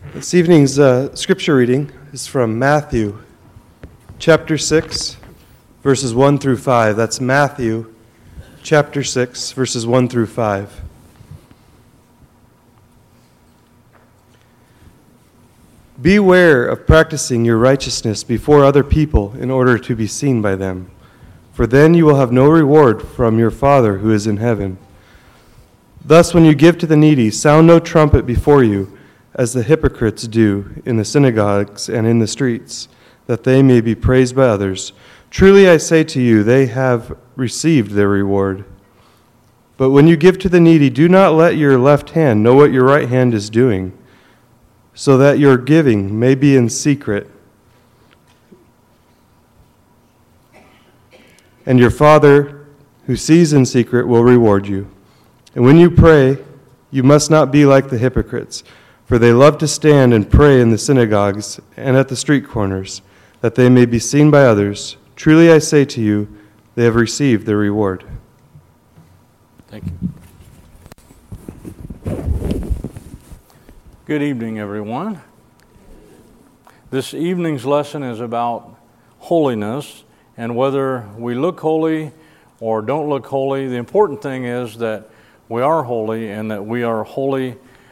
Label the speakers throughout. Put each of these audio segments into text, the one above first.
Speaker 1: This evening's scripture reading is from Matthew chapter 6, verses 1 through 5. That's Matthew chapter 6, verses 1 through 5. Beware of practicing your righteousness before other people in order to be seen by them, for then you will have no reward from your Father who is in heaven. Thus, when you give to the needy, sound no trumpet before you, as the hypocrites do in the synagogues and in the streets, that they may be praised by others. Truly I say to you, they have received their reward. But when you give to the needy, do not let your left hand know what your right hand is doing, so that your giving may be in secret. And your Father, who sees in secret, will reward you. And when you pray, you must not be like the hypocrites, for they love to stand and pray in the synagogues and at the street corners, that they may be seen by others. Truly I say to you, they have received their reward.
Speaker 2: Thank you. Good evening, everyone. This evening's lesson is about holiness and whether we look holy or don't look holy. The important thing is that we are holy and that we are holy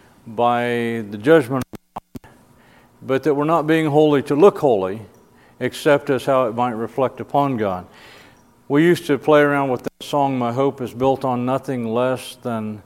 Speaker 2: by the judgment of God, but that we're not being holy to look holy, except as how it might reflect upon God. We used to play around with that song, My Hope is Built on Nothing Less Than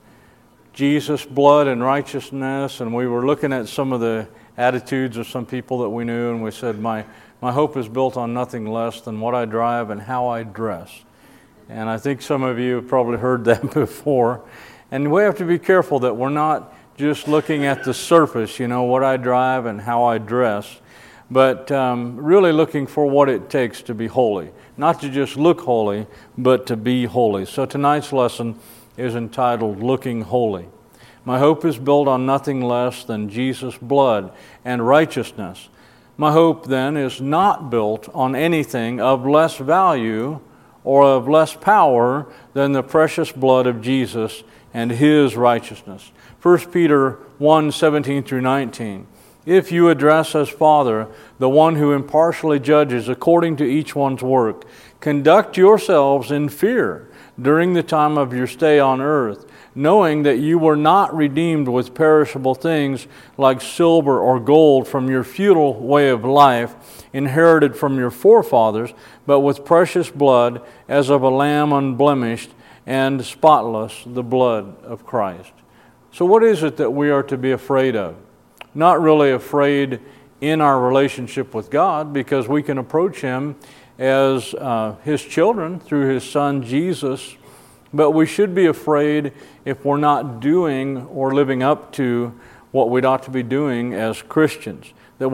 Speaker 2: Jesus' Blood and Righteousness, and we were looking at some of the attitudes of some people that we knew, and we said, my hope is built on nothing less than what I drive and how I dress. And I think some of you have probably heard that before. And we have to be careful that we're not just looking at the surface, what I drive and how I dress, but really looking for what it takes to be holy. Not to just look holy, but to be holy. So tonight's lesson is entitled Looking Holy. My hope is built on nothing less than Jesus' blood and righteousness. My hope then is not built on anything of less value or of less power than the precious blood of Jesus and His righteousness. 1 Peter 1, 17 through 19. If you address as Father the one who impartially judges according to each one's work, conduct yourselves in fear during the time of your stay on earth, knowing that you were not redeemed with perishable things like silver or gold from your futile way of life, inherited from your forefathers, but with precious blood as of a lamb unblemished and spotless, the blood of Christ. So what is it that we are to be afraid of? Not really afraid in our relationship with God, because we can approach Him as His children through His Son Jesus, but we should be afraid if we're not doing or living up to what we ought to be doing as Christians.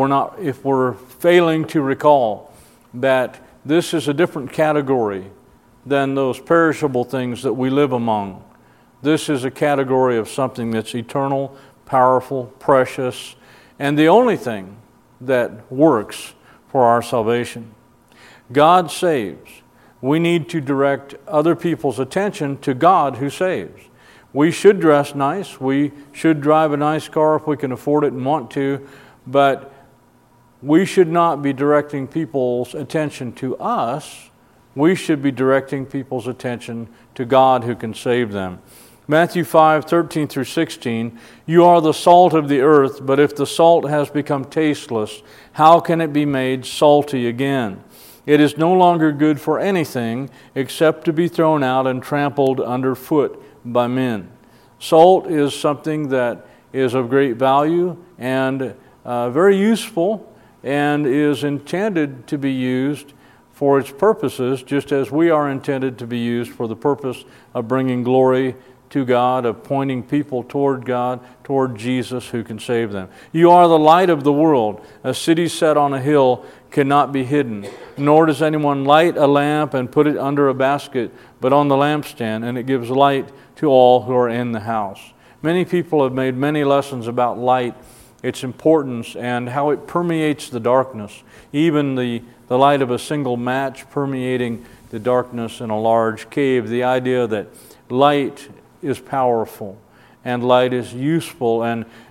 Speaker 2: If we're failing to recall that this is a different category than those perishable things that we live among. This is a category of something that's eternal, powerful, precious, and the only thing that works for our salvation. God saves. We need to direct other people's attention to God who saves. We should dress nice. We should drive a nice car if we can afford it and want to, but we should not be directing people's attention to us. We should be directing people's attention to God who can save them. Matthew 5, 13 through 16, you are the salt of the earth, but if the salt has become tasteless, how can it be made salty again? It is no longer good for anything except to be thrown out and trampled underfoot by men. Salt is something that is of great value and very useful and is intended to be used for its purposes, just as we are intended to be used for the purpose of bringing glory to God, of pointing people toward God, toward Jesus who can save them. You are the light of the world. A city set on a hill cannot be hidden, nor does anyone light a lamp and put it under a basket, but on the lampstand, and it gives light to all who are in the house. Many people have made many lessons about light, its importance, and how it permeates the darkness. Even the light of a single match permeating the darkness in a large cave. The idea that light is powerful and light is useful, and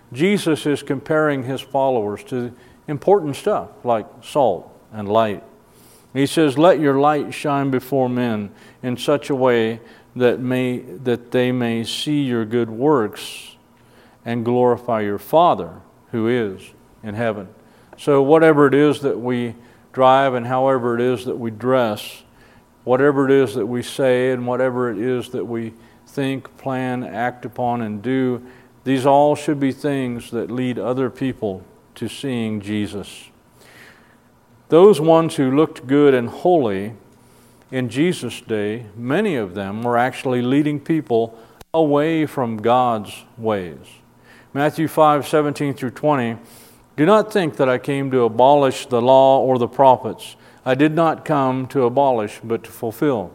Speaker 2: Jesus is comparing his followers to important stuff like salt and light. He says, let your light shine before men in such a way that they may see your good works and glorify your Father who is in heaven. So whatever it is that we drive and however it is that we dress, whatever it is that we say and whatever it is that we think, plan, act upon, and do, these all should be things that lead other people to seeing Jesus. Those ones who looked good and holy in Jesus' day, many of them were actually leading people away from God's ways. Matthew 5:17 through 20, do not think that I came to abolish the law or the prophets. I did not come to abolish, but to fulfill.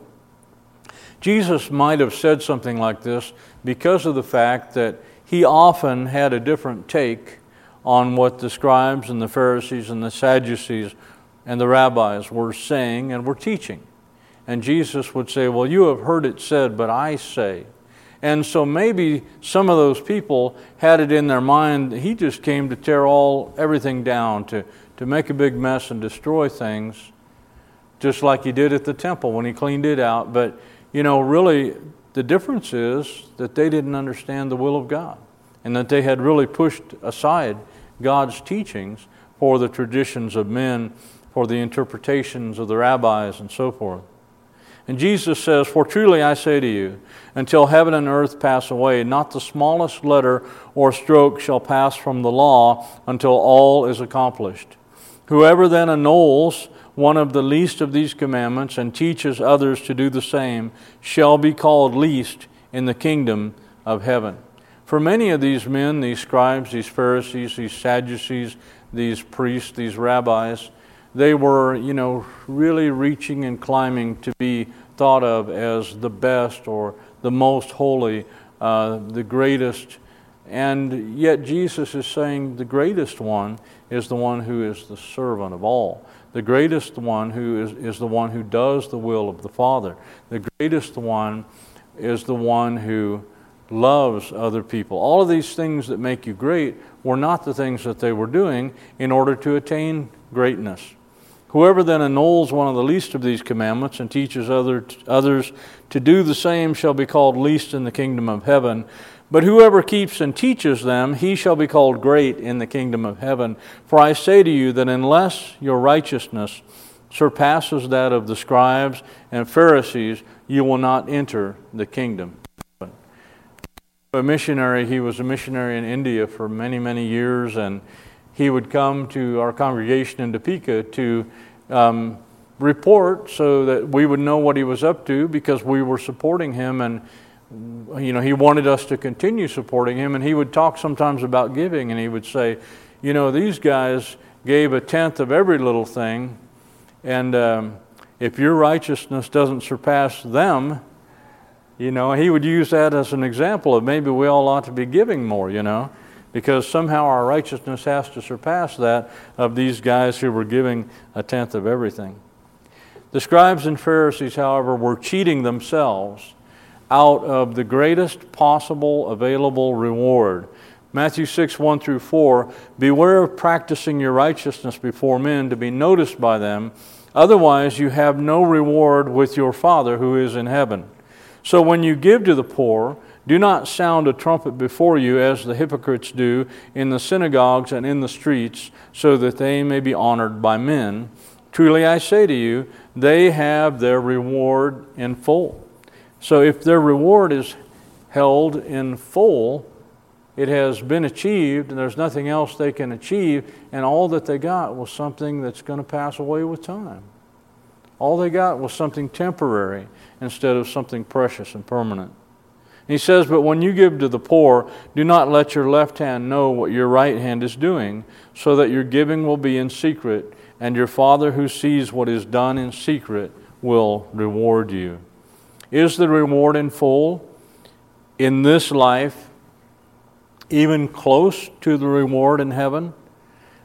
Speaker 2: Jesus might have said something like this because of the fact that he often had a different take on what the scribes and the Pharisees and the Sadducees and the rabbis were saying and were teaching. And Jesus would say, well, you have heard it said, but I say. And so maybe some of those people had it in their mind that he just came to tear everything down, to make a big mess and destroy things, just like he did at the temple when he cleaned it out. But, really the difference is that they didn't understand the will of God and that they had really pushed aside God's teachings for the traditions of men, for the interpretations of the rabbis and so forth. And Jesus says, for truly I say to you, until heaven and earth pass away, not the smallest letter or stroke shall pass from the law until all is accomplished. Whoever then annuls one of the least of these commandments and teaches others to do the same shall be called least in the kingdom of heaven. For many of these men, these scribes, these Pharisees, these Sadducees, these priests, these rabbis, they were, really reaching and climbing to be thought of as the best or the most holy, the greatest. And yet Jesus is saying the greatest one is the one who is the servant of all. The greatest one who is the one who does the will of the Father. The greatest one is the one who loves other people. All of these things that make you great were not the things that they were doing in order to attain greatness. Whoever then annuls one of the least of these commandments and teaches others to do the same shall be called least in the kingdom of heaven. But whoever keeps and teaches them, he shall be called great in the kingdom of heaven. For I say to you that unless your righteousness surpasses that of the scribes and Pharisees, you will not enter the kingdom. A missionary, he was a missionary in India for many, many years, and he would come to our congregation in Topeka to report so that we would know what he was up to, because we were supporting him, and he wanted us to continue supporting him. And he would talk sometimes about giving, and he would say, these guys gave a tenth of every little thing, and if your righteousness doesn't surpass them, he would use that as an example of maybe we all ought to be giving more, because somehow our righteousness has to surpass that of these guys who were giving a tenth of everything. The scribes and Pharisees, however, were cheating themselves out of the greatest possible available reward. Matthew 6:1 through 4, beware of practicing your righteousness before men to be noticed by them, otherwise you have no reward with your Father who is in heaven. So when you give to the poor, do not sound a trumpet before you as the hypocrites do in the synagogues and in the streets, so that they may be honored by men. Truly I say to you, they have their reward in full. So if their reward is held in full, it has been achieved, and there's nothing else they can achieve, and all that they got was something that's going to pass away with time. All they got was something temporary instead of something precious and permanent. He says, but when you give to the poor, do not let your left hand know what your right hand is doing, so that your giving will be in secret, and your Father who sees what is done in secret will reward you. Is the reward in full in this life even close to the reward in heaven?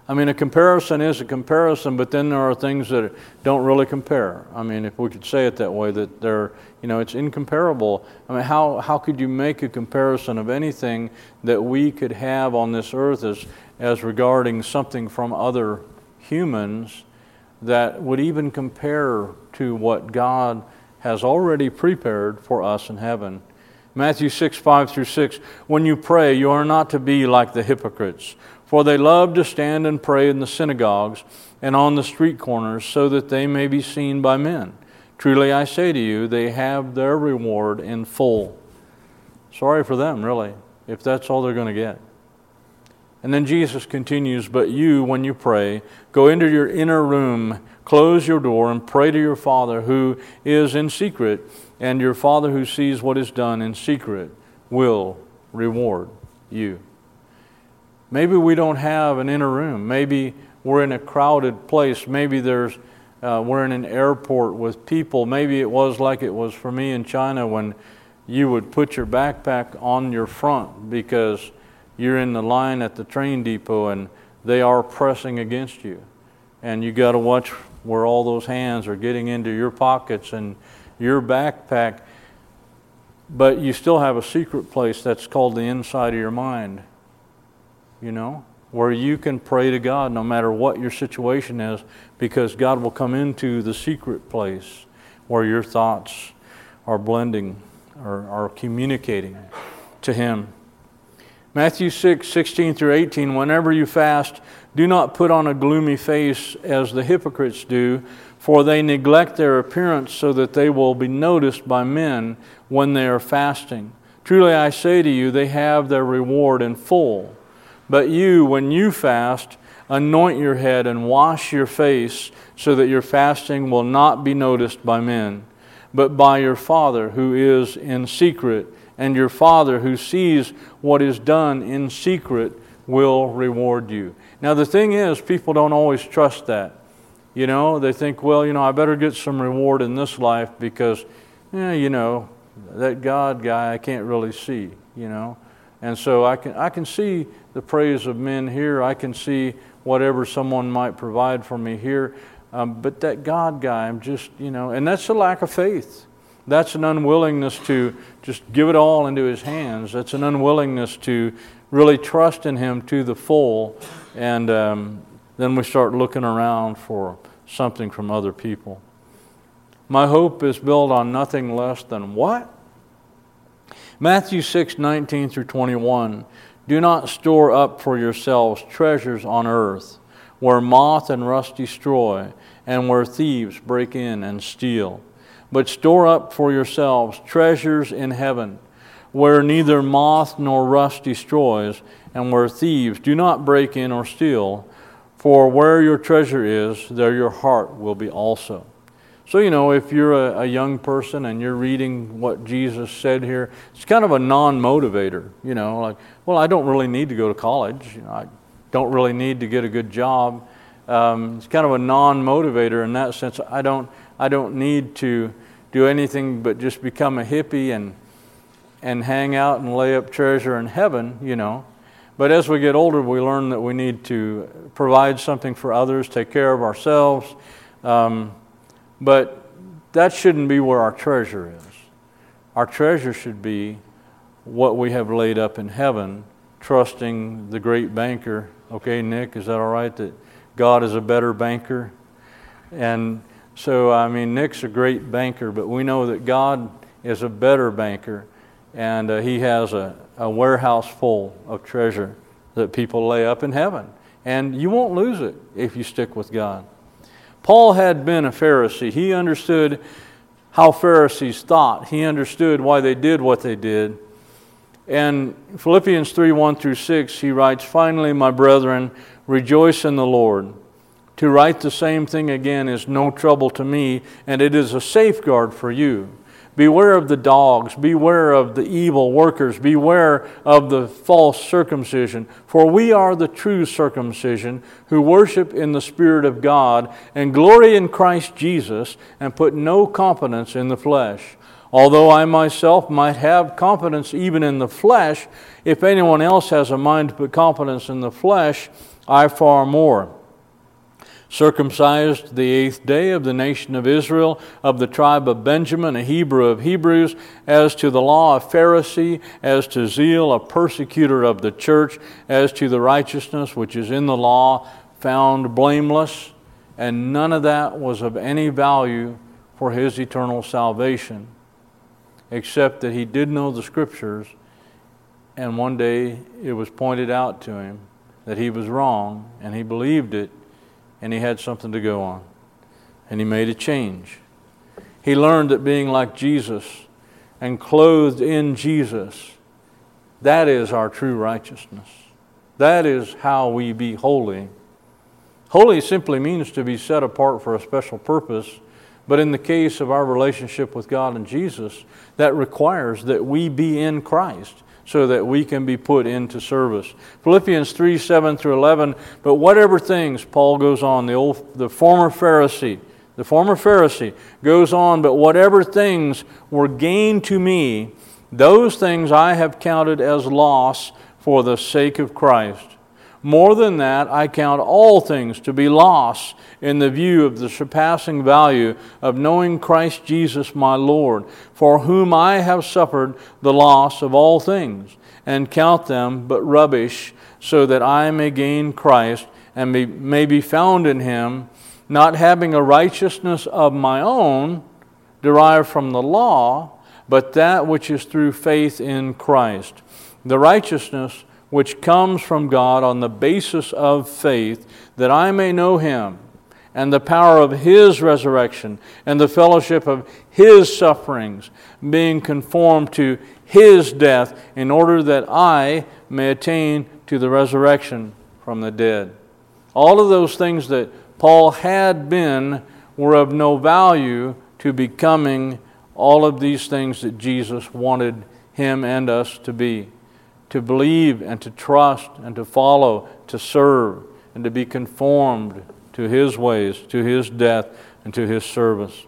Speaker 2: I mean, a comparison is a comparison, but then there are things that don't really compare. I mean, if we could say it that way, that they're, it's incomparable. I mean, how could you make a comparison of anything that we could have on this earth as regarding something from other humans that would even compare to what God has already prepared for us in heaven? Matthew 6:5-6, when you pray, you are not to be like the hypocrites, for they love to stand and pray in the synagogues and on the street corners, so that they may be seen by men. Truly I say to you, they have their reward in full. Sorry for them, really, if that's all they're going to get. And then Jesus continues, but you, when you pray, go into your inner room, close your door, and pray to your Father who is in secret, and your Father who sees what is done in secret will reward you. Maybe we don't have an inner room. Maybe we're in a crowded place. Maybe we're in an airport with people. Maybe it was like it was for me in China when you would put your backpack on your front because you're in the line at the train depot and they are pressing against you. And you got to watch where all those hands are getting into your pockets and your backpack. But you still have a secret place that's called the inside of your mind. Where you can pray to God no matter what your situation is, because God will come into the secret place where your thoughts are blending or are communicating to Him. Matthew 6:16-18, whenever you fast, do not put on a gloomy face as the hypocrites do, for they neglect their appearance so that they will be noticed by men when they are fasting. Truly I say to you, they have their reward in full. But you, when you fast, anoint your head and wash your face, so that your fasting will not be noticed by men, but by your Father who is in secret, and your Father who sees what is done in secret will reward you. Now the thing is, people don't always trust that. They think, well, I better get some reward in this life because, that God guy I can't really see, And so I can see the praise of men here. I can see whatever someone might provide for me here. But that God guy, I'm just, and that's a lack of faith. That's an unwillingness to just give it all into His hands. That's an unwillingness to really trust in Him to the full. And then we start looking around for something from other people. My hope is built on nothing less than what? Matthew 6:19-21. Do not store up for yourselves treasures on earth, where moth and rust destroy, and where thieves break in and steal. But store up for yourselves treasures in heaven, where neither moth nor rust destroys, and where thieves do not break in or steal. For where your treasure is, there your heart will be also. So, if you're a young person and you're reading what Jesus said here, it's kind of a non-motivator, like, well, I don't really need to go to college. I don't really need to get a good job. It's kind of a non-motivator in that sense. I don't need to do anything but just become a hippie and hang out and lay up treasure in heaven, But as we get older, we learn that we need to provide something for others, take care of ourselves. But that shouldn't be where our treasure is. Our treasure should be what we have laid up in heaven, trusting the great banker. Okay, Nick, is that all right that God is a better banker? And so, Nick's a great banker, but we know that God is a better banker, and He has a warehouse full of treasure that people lay up in heaven. And you won't lose it if you stick with God. Paul had been a Pharisee. He understood how Pharisees thought. He understood why they did what they did. And Philippians 3:1-6, he writes, finally, my brethren, rejoice in the Lord. To write the same thing again is no trouble to me, and it is a safeguard for you. Beware of the dogs, beware of the evil workers, beware of the false circumcision. For we are the true circumcision, who worship in the Spirit of God, and glory in Christ Jesus, and put no confidence in the flesh. Although I myself might have confidence even in the flesh, if anyone else has a mind to put confidence in the flesh, I far more. Circumcised the 8th day, of the nation of Israel, of the tribe of Benjamin, a Hebrew of Hebrews, as to the law, a Pharisee, as to zeal, a persecutor of the church, as to the righteousness which is in the law, found blameless. And none of that was of any value for his eternal salvation, except that he did know the Scriptures, and one day it was pointed out to him that he was wrong, and he believed it, and he had something to go on. And he made a change. He learned that being like Jesus and clothed in Jesus, that is our true righteousness. That is how we be holy. Holy simply means to be set apart for a special purpose, but in the case of our relationship with God and Jesus, that requires that we be in Christ, so that we can be put into service. Philippians 3, 7 through 11, but whatever things, Paul goes on, the former Pharisee goes on, but whatever things were gain to me, those things I have counted as loss for the sake of Christ. More than that, I count all things to be loss in the view of the surpassing value of knowing Christ Jesus my Lord, for whom I have suffered the loss of all things, and count them but rubbish, so that I may gain Christ and may be found in Him, not having a righteousness of my own derived from the law, but that which is through faith in Christ, the righteousness which comes from God on the basis of faith, that I may know Him, and the power of His resurrection, and the fellowship of His sufferings, being conformed to His death, in order that I may attain to the resurrection from the dead. All of those things that Paul had been were of no value to becoming all of these things that Jesus wanted him and us to be. To believe and to trust and to follow, to serve and to be conformed to His ways, to His death and to His service.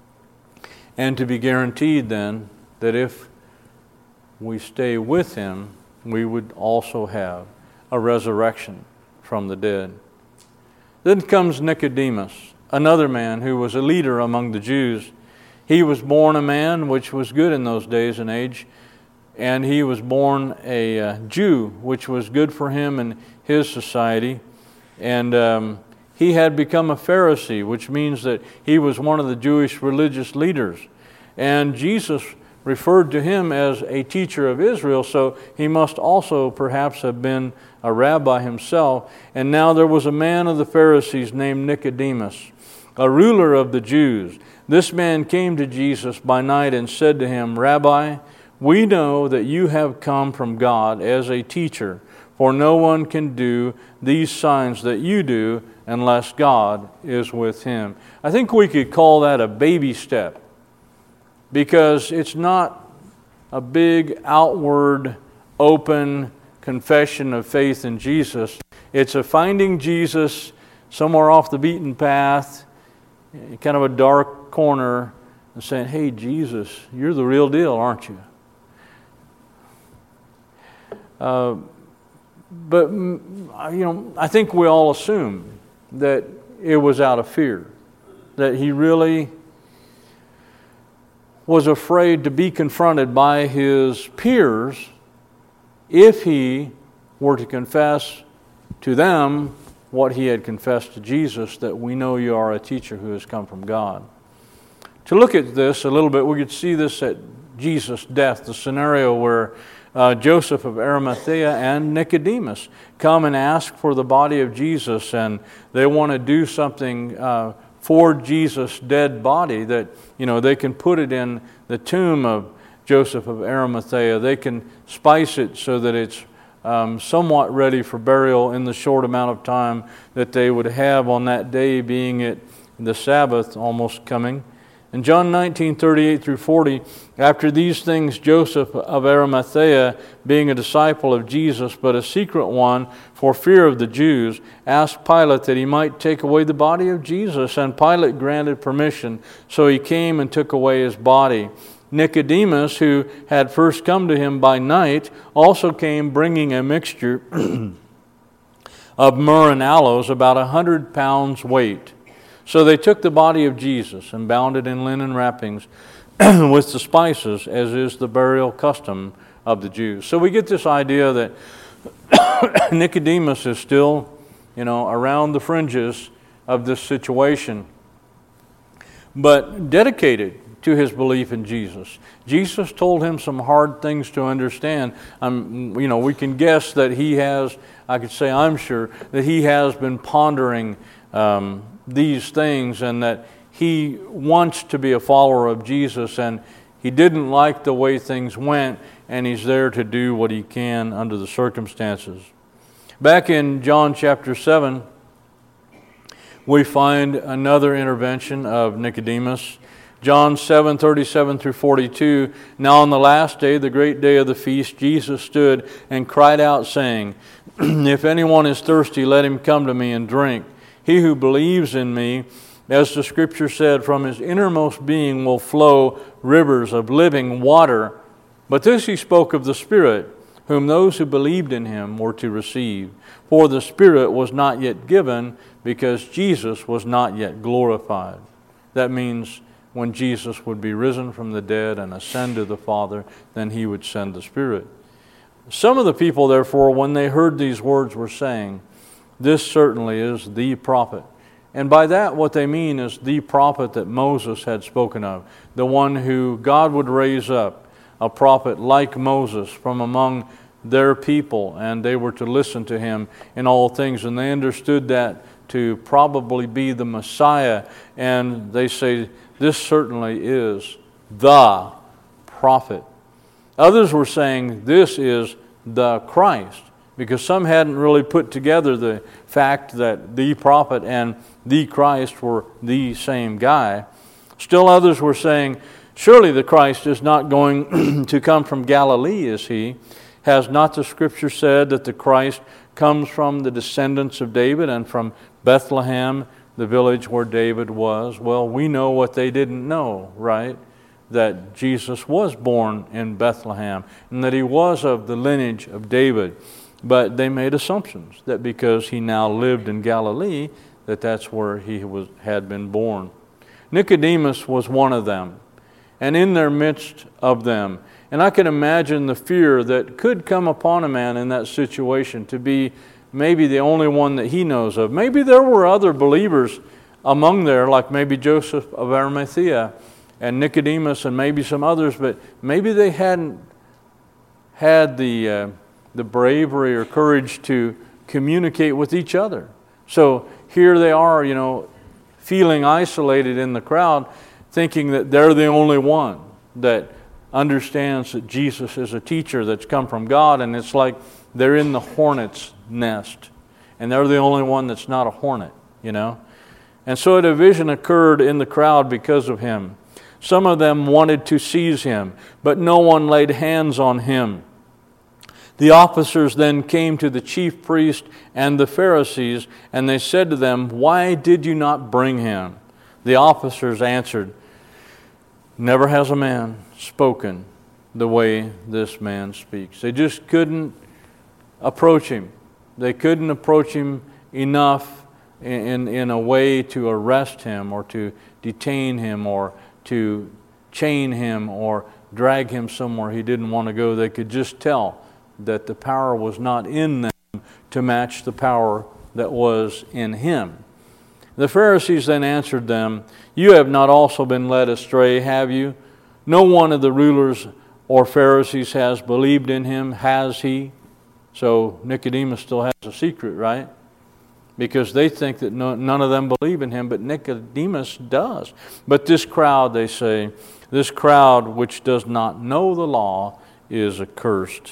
Speaker 2: And to be guaranteed then that if we stay with Him, we would also have a resurrection from the dead. Then comes Nicodemus, another man who was a leader among the Jews. He was born a man, which was good in those days and age, and he was born a Jew, which was good for him and his society. And he had become a Pharisee, which means that he was one of the Jewish religious leaders. And Jesus referred to him as a teacher of Israel, so he must also perhaps have been a rabbi himself. And now there was a man of the Pharisees named Nicodemus, a ruler of the Jews. This man came to Jesus by night and said to him, Rabbi, we know that you have come from God as a teacher, for no one can do these signs that you do unless God is with him. I think we could call that a baby step, because it's not a big outward open confession of faith in Jesus. It's a finding Jesus somewhere off the beaten path, kind of a dark corner, and saying, hey, Jesus, you're the real deal, aren't you? But I think we all assume that it was out of fear, that he really was afraid to be confronted by his peers if he were to confess to them what he had confessed to Jesus, that we know you are a teacher who has come from God. To look at this a little bit, we could see this at Jesus' death, the scenario where Joseph of Arimathea and Nicodemus come and ask for the body of Jesus, and they want to do something for Jesus' dead body, that they can put it in the tomb of Joseph of Arimathea. They can spice it so that it's somewhat ready for burial in the short amount of time that they would have on that day, being it the Sabbath almost coming. In John 19:38 through 40, after these things, Joseph of Arimathea, being a disciple of Jesus, but a secret one for fear of the Jews, asked Pilate that he might take away the body of Jesus, and Pilate granted permission. So he came and took away his body. Nicodemus, who had first come to him by night, also came bringing a mixture of myrrh and aloes, about 100 pounds weight. So they took the body of Jesus and bound it in linen wrappings with the spices, as is the burial custom of the Jews. So we get this idea that Nicodemus is still, around the fringes of this situation, but dedicated to his belief in Jesus. Jesus told him some hard things to understand. We can guess that he has, I'm sure, that he has been pondering these things, and that he wants to be a follower of Jesus, and he didn't like the way things went, and he's there to do what he can under the circumstances. Back in John chapter 7, we find another intervention of Nicodemus. John 7:37 through 42, "Now on the last day, the great day of the feast, Jesus stood and cried out, saying, If anyone is thirsty, let him come to me and drink. He who believes in me, as the Scripture said, from his innermost being will flow rivers of living water. But this he spoke of the Spirit, whom those who believed in him were to receive. For the Spirit was not yet given, because Jesus was not yet glorified." That means when Jesus would be risen from the dead and ascend to the Father, then he would send the Spirit. Some of the people, therefore, when they heard these words, were saying, "This certainly is the prophet." And by that, what they mean is the prophet that Moses had spoken of, the one who God would raise up, a prophet like Moses from among their people, and they were to listen to him in all things. And they understood that to probably be the Messiah, and they say, "This certainly is the prophet." Others were saying, "This is the Christ," because some hadn't really put together the fact that the prophet and the Christ were the same guy. Still others were saying, "Surely the Christ is not going to come from Galilee, is he? Has not the Scripture said that the Christ comes from the descendants of David and from Bethlehem, the village where David was?" Well, we know what they didn't know, right? That Jesus was born in Bethlehem and that he was of the lineage of David. But they made assumptions that because he now lived in Galilee, that's where he had been born. Nicodemus was one of them, and in their midst of them. And I can imagine the fear that could come upon a man in that situation, to be maybe the only one that he knows of. Maybe there were other believers among there, like maybe Joseph of Arimathea and Nicodemus and maybe some others, but maybe they hadn't had the bravery or courage to communicate with each other. So here they are, feeling isolated in the crowd, thinking that they're the only one that understands that Jesus is a teacher that's come from God, and it's like they're in the hornet's nest, and they're the only one that's not a hornet, And so a division occurred in the crowd because of him. Some of them wanted to seize him, but no one laid hands on him. The officers then came to the chief priest and the Pharisees, and they said to them, "Why did you not bring him?" The officers answered, "Never has a man spoken the way this man speaks." They just couldn't approach him. They couldn't approach him enough in a way to arrest him or to detain him or to chain him or drag him somewhere he didn't want to go. They could just tell that the power was not in them to match the power that was in him. The Pharisees then answered them, "You have not also been led astray, have you? No one of the rulers or Pharisees has believed in him, has he?" So Nicodemus still has a secret, right? Because they think that none of them believe in him, but Nicodemus does. But this crowd, they say, this crowd which does not know the law is accursed.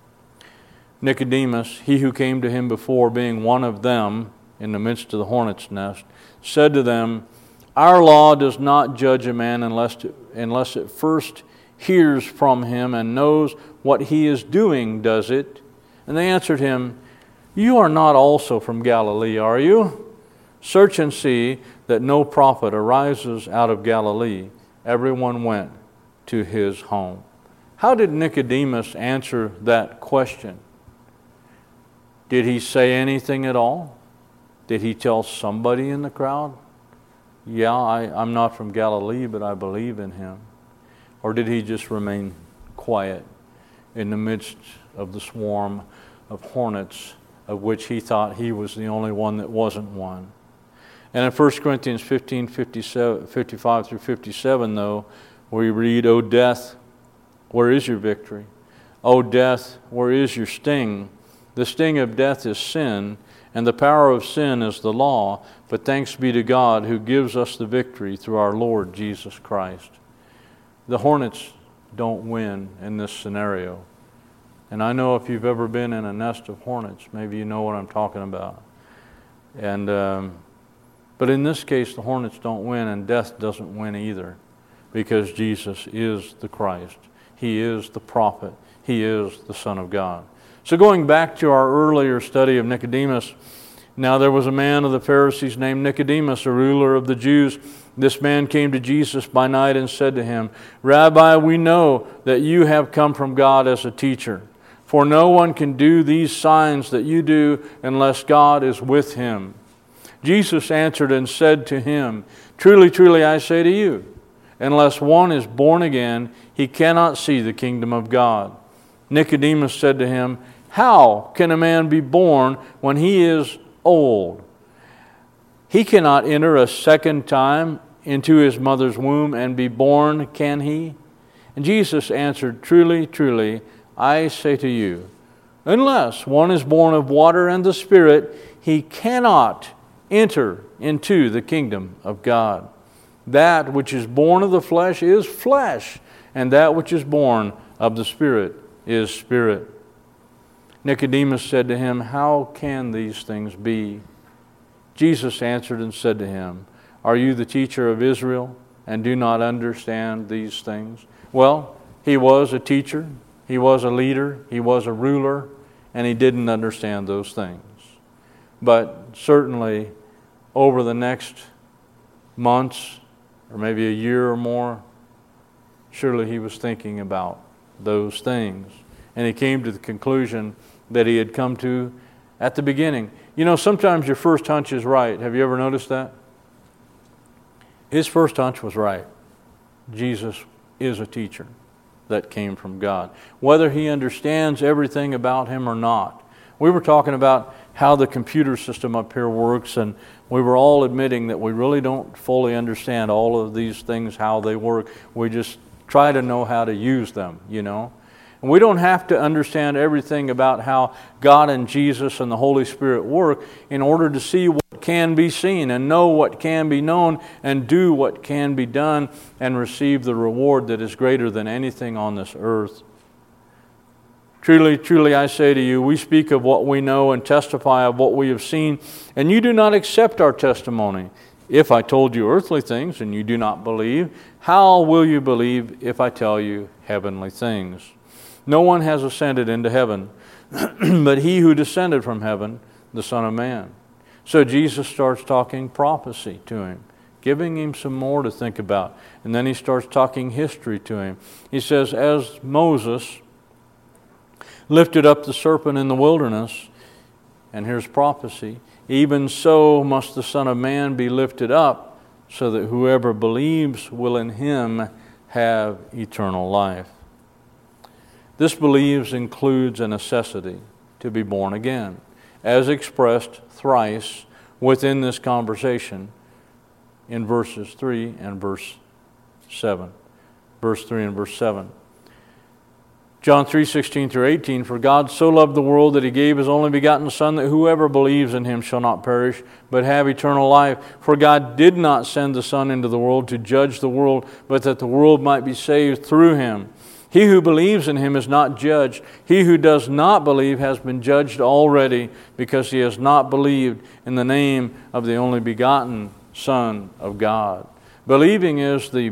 Speaker 2: Nicodemus, he who came to him before, being one of them in the midst of the hornet's nest, said to them, "Our law does not judge a man unless it first hears from him and knows what he is doing, does it?" And they answered him, "You are not also from Galilee, are you? Search and see that no prophet arises out of Galilee." Everyone went to his home. How did Nicodemus answer that question? Did he say anything at all? Did he tell somebody in the crowd, yeah, I'm not from Galilee, but I believe in him? Or did he just remain quiet in the midst of the swarm of hornets, of which he thought he was the only one that wasn't one? And in 1 Corinthians 15, 55 through 57, though, we read, O death, where is your victory? O death, where is your sting? The sting of death is sin, and the power of sin is the law. But thanks be to God who gives us the victory through our Lord Jesus Christ. The hornets don't win in this scenario. And I know if you've ever been in a nest of hornets, maybe you know what I'm talking about. And but in this case, the hornets don't win, and death doesn't win either, because Jesus is the Christ. He is the prophet. He is the Son of God. So going back to our earlier study of Nicodemus, now there was a man of the Pharisees named Nicodemus, a ruler of the Jews. This man came to Jesus by night and said to him, Rabbi, we know that you have come from God as a teacher, for no one can do these signs that you do unless God is with him. Jesus answered and said to him, Truly, truly, I say to you, unless one is born again, he cannot see the kingdom of God. Nicodemus said to him, How can a man be born when he is old? He cannot enter a second time into his mother's womb and be born, can he? And Jesus answered, Truly, truly, I say to you, unless one is born of water and the Spirit, he cannot enter into the kingdom of God. That which is born of the flesh is flesh, and that which is born of the Spirit is spirit. Nicodemus said to him, How can these things be? Jesus answered and said to him, Are you the teacher of Israel and do not understand these things? Well, he was a teacher, he was a leader, he was a ruler, and he didn't understand those things. But certainly over the next months, or maybe a year or more, surely he was thinking about those things. And he came to the conclusion that he had come to at the beginning. You know, sometimes your first hunch is right. Have you ever noticed that? His first hunch was right. Jesus is a teacher that came from God. Whether he understands everything about him or not. We were talking about how the computer system up here works, and we were all admitting that we really don't fully understand all of these things, how they work. We just try to know how to use them, you know. And we don't have to understand everything about how God and Jesus and the Holy Spirit work in order to see what can be seen and know what can be known and do what can be done and receive the reward that is greater than anything on this earth. Truly, truly, I say to you, we speak of what we know and testify of what we have seen, and you do not accept our testimony. If I told you earthly things and you do not believe, how will you believe if I tell you heavenly things? No one has ascended into heaven, but he who descended from heaven, the Son of Man. So Jesus starts talking prophecy to him, giving him some more to think about. And then he starts talking history to him. He says, as Moses lifted up the serpent in the wilderness, and here's prophecy, even so must the Son of Man be lifted up, so that whoever believes will in him have eternal life. This believes includes a necessity to be born again, as expressed thrice within this conversation in verses 3 and verse 7. Verse 3 and verse 7. John 3:16 through 18, For God so loved the world that he gave his only begotten Son, that whoever believes in him shall not perish, but have eternal life. For God did not send the Son into the world to judge the world, but that the world might be saved through him. He who believes in him is not judged. He who does not believe has been judged already, because he has not believed in the name of the only begotten Son of God. Believing is the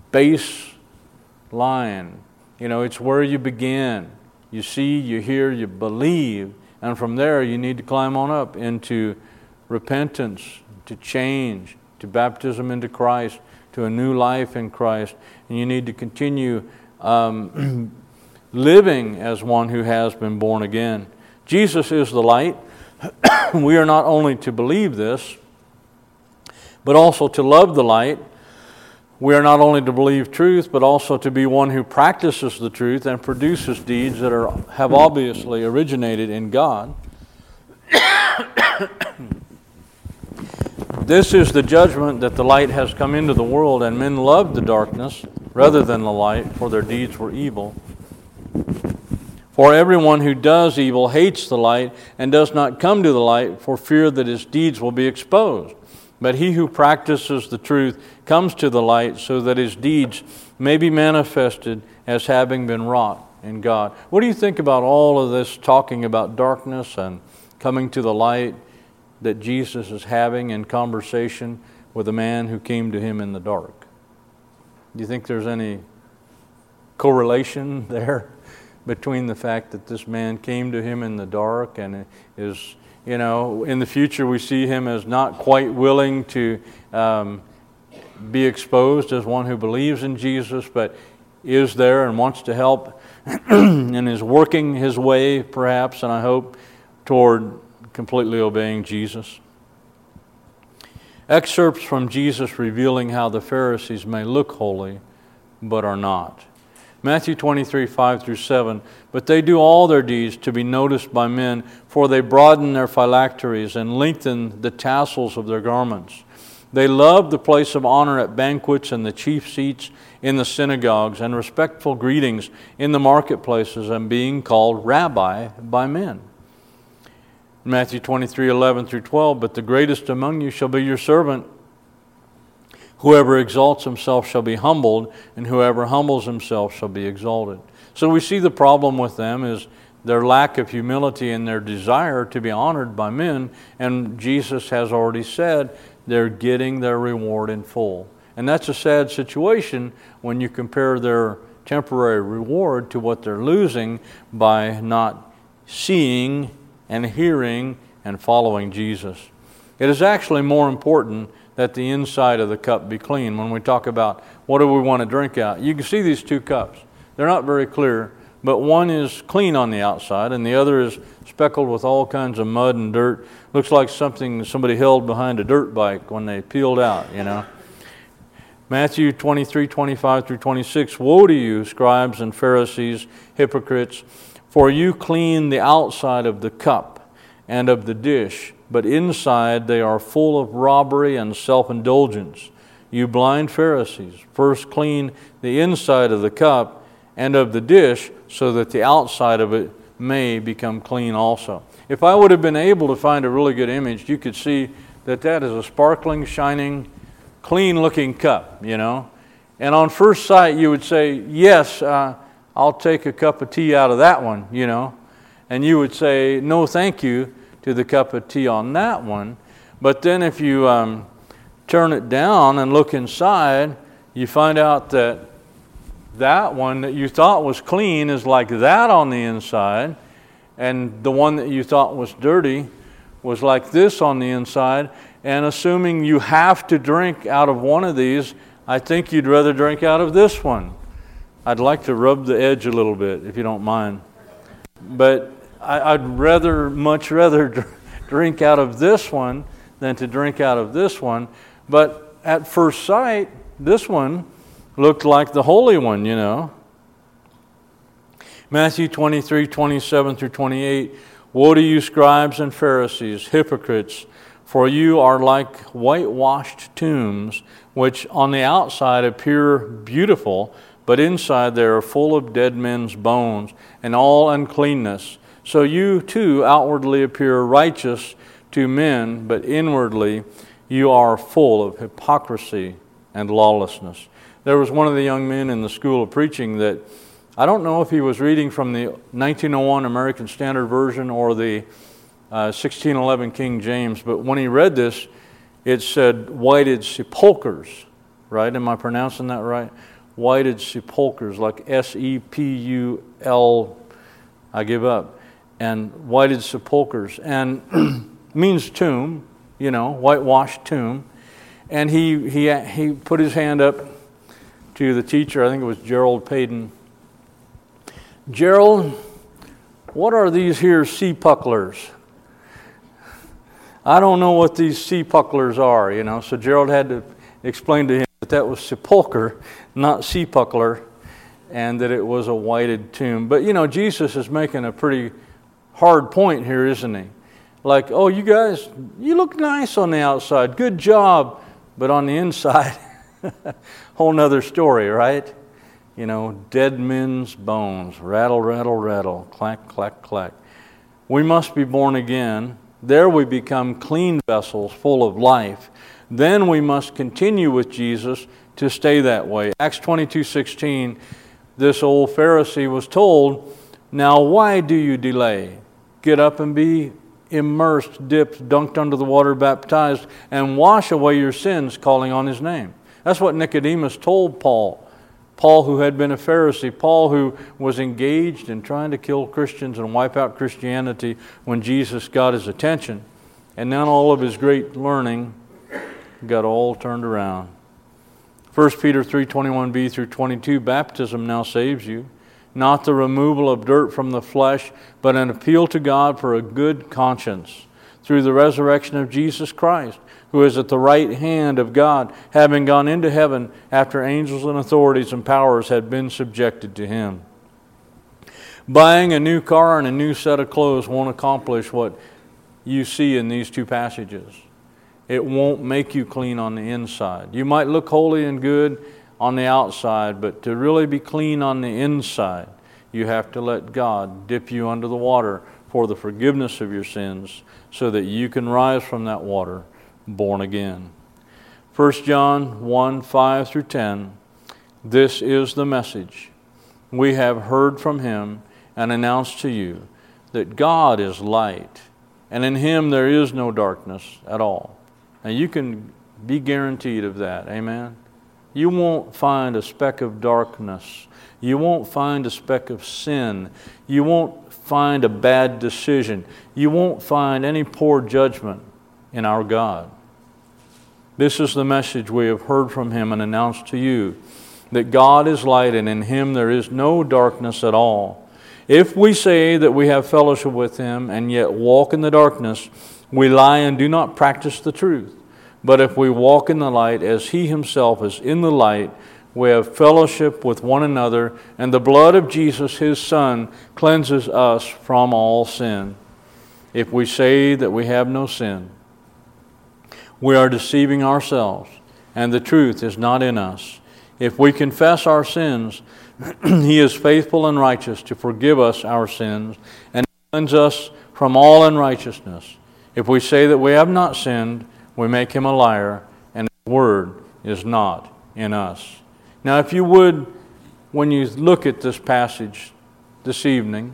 Speaker 2: baseline. You know, it's where you begin. You see, you hear, you believe, and from there you need to climb on up into repentance, to change, to baptism into Christ, to a new life in Christ. And you need to continue living as one who has been born again. Jesus is the light. We are not only to believe this, but also to love the light. We are not only to believe truth, but also to be one who practices the truth and produces deeds that have obviously originated in God. This is the judgment that the light has come into the world, and men loved the darkness rather than the light, for their deeds were evil. For everyone who does evil hates the light and does not come to the light for fear that his deeds will be exposed. But he who practices the truth comes to the light so that his deeds may be manifested as having been wrought in God. What do you think about all of this talking about darkness and coming to the light that Jesus is having in conversation with a man who came to him in the dark? Do you think there's any correlation there between the fact that this man came to him in the dark and is, in the future we see him as not quite willing to be exposed as one who believes in Jesus, but is there and wants to help and is working his way, perhaps, and I hope, toward completely obeying Jesus? Excerpts from Jesus revealing how the Pharisees may look holy, but are not. Matthew 23, 5 through 7, but they do all their deeds to be noticed by men, for they broaden their phylacteries and lengthen the tassels of their garments. They love the place of honor at banquets and the chief seats in the synagogues and respectful greetings in the marketplaces and being called rabbi by men. Matthew 23, 11 through 12, but the greatest among you shall be your servant. Whoever exalts himself shall be humbled, and whoever humbles himself shall be exalted. So we see the problem with them is their lack of humility and their desire to be honored by men, and Jesus has already said they're getting their reward in full. And that's a sad situation when you compare their temporary reward to what they're losing by not seeing and hearing and following Jesus. It is actually more important that the inside of the cup be clean. When we talk about what do we want to drink out, you can see these two cups. They're not very clear, but one is clean on the outside and the other is speckled with all kinds of mud and dirt. Looks like something somebody held behind a dirt bike when they peeled out, Matthew 23, 25 through 26, woe to you, scribes and Pharisees, hypocrites, for you clean the outside of the cup and of the dish, but inside they are full of robbery and self-indulgence. You blind Pharisees, first clean the inside of the cup and of the dish, so that the outside of it may become clean also. If I would have been able to find a really good image, you could see that is a sparkling, shining, clean-looking cup, And on first sight, you would say, yes, I'll take a cup of tea out of that one, And you would say, no, thank you, to the cup of tea on that one. But then if you turn it down and look inside, you find out that that one that you thought was clean is like that on the inside, and the one that you thought was dirty was like this on the inside. And assuming you have to drink out of one of these, I think you'd rather drink out of this one. I'd like to rub the edge a little bit, if you don't mind. But I'd much rather drink out of this one than to drink out of this one. But at first sight, this one looked like the holy one, Matthew 23, 27 through 28, woe to you, scribes and Pharisees, hypocrites, for you are like whitewashed tombs, which on the outside appear beautiful, but inside they are full of dead men's bones and all uncleanness. So you too outwardly appear righteous to men, but inwardly you are full of hypocrisy and lawlessness. There was one of the young men in the school of preaching that, I don't know if he was reading from the 1901 American Standard Version or the 1611 King James, but when he read this, it said whited sepulchres, right? Am I pronouncing that right? Whited sepulchres, like S-E-P-U-L, I give up, and whited sepulchres, and means tomb, whitewashed tomb. And he put his hand up to the teacher, I think it was Gerald Payton. Gerald, what are these here sea pucklers? I don't know what these sea pucklers are, you know. So Gerald had to explain to him that was sepulcher, not sea puckler, and that it was a whited tomb. But, you know, Jesus is making a pretty hard point here, isn't he? Like, oh, you guys, you look nice on the outside. Good job. But on the inside, whole nother story, right? You know, dead men's bones. Rattle, rattle, rattle. Clack, clack, clack. We must be born again. There we become clean vessels full of life. Then we must continue with Jesus to stay that way. Acts 22:16, this old Pharisee was told, now why do you delay? Get up and be immersed, dipped, dunked under the water, baptized, and wash away your sins, calling on his name. That's what Nicodemus told Paul. Paul, who had been a Pharisee, Paul, who was engaged in trying to kill Christians and wipe out Christianity when Jesus got his attention. And now all of his great learning got all turned around. 1 Peter 3:21b through 22, baptism now saves you, not the removal of dirt from the flesh, but an appeal to God for a good conscience through the resurrection of Jesus Christ, who is at the right hand of God, having gone into heaven after angels and authorities and powers had been subjected to him. Buying a new car and a new set of clothes won't accomplish what you see in these two passages. It won't make you clean on the inside. You might look holy and good on the outside, but to really be clean on the inside, you have to let God dip you under the water for the forgiveness of your sins so that you can rise from that water born again. 1 John 1:5 through 10, this is the message we have heard from him and announced to you, that God is light, and in him there is no darkness at all. And you can be guaranteed of that, amen? You won't find a speck of darkness. You won't find a speck of sin. You won't find a bad decision. You won't find any poor judgment in our God. This is the message we have heard from him and announced to you, that God is light and in him there is no darkness at all. If we say that we have fellowship with him and yet walk in the darkness, we lie and do not practice the truth. But if we walk in the light as he himself is in the light, we have fellowship with one another, and the blood of Jesus, his Son, cleanses us from all sin. If we say that we have no sin, we are deceiving ourselves, and the truth is not in us. If we confess our sins, he is faithful and righteous to forgive us our sins and cleanse us from all unrighteousness. If we say that we have not sinned, we make him a liar, and his word is not in us. Now, if you would, when you look at this passage this evening,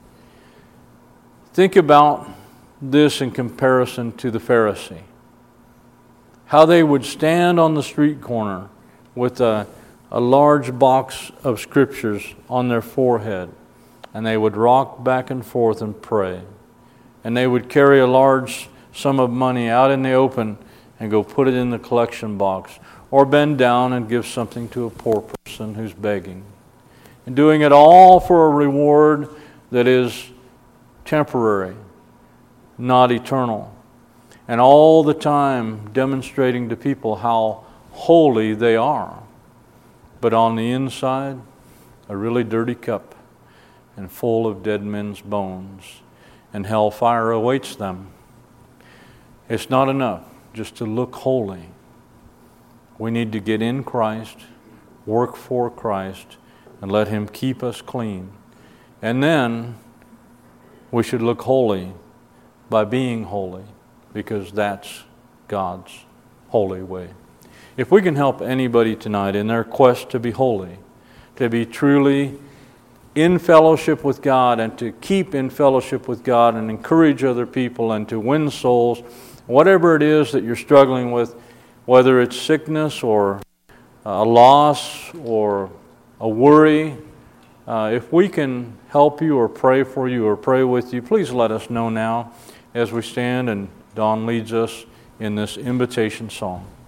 Speaker 2: think about this in comparison to the Pharisee. How they would stand on the street corner with a large box of scriptures on their forehead, and they would rock back and forth and pray. And they would carry a large sum of money out in the open and go put it in the collection box, or bend down and give something to a poor person who's begging. And doing it all for a reward that is temporary, not eternal. And all the time demonstrating to people how holy they are. But on the inside, a really dirty cup and full of dead men's bones, and hellfire awaits them. It's not enough just to look holy. We need to get in Christ, work for Christ, and let him keep us clean. And then we should look holy by being holy, because that's God's holy way. If we can help anybody tonight in their quest to be holy, to be truly in fellowship with God, and to keep in fellowship with God and encourage other people and to win souls, whatever it is that you're struggling with, whether it's sickness or a loss or a worry, if we can help you or pray for you or pray with you, please let us know now as we stand and Don leads us in this invitation song.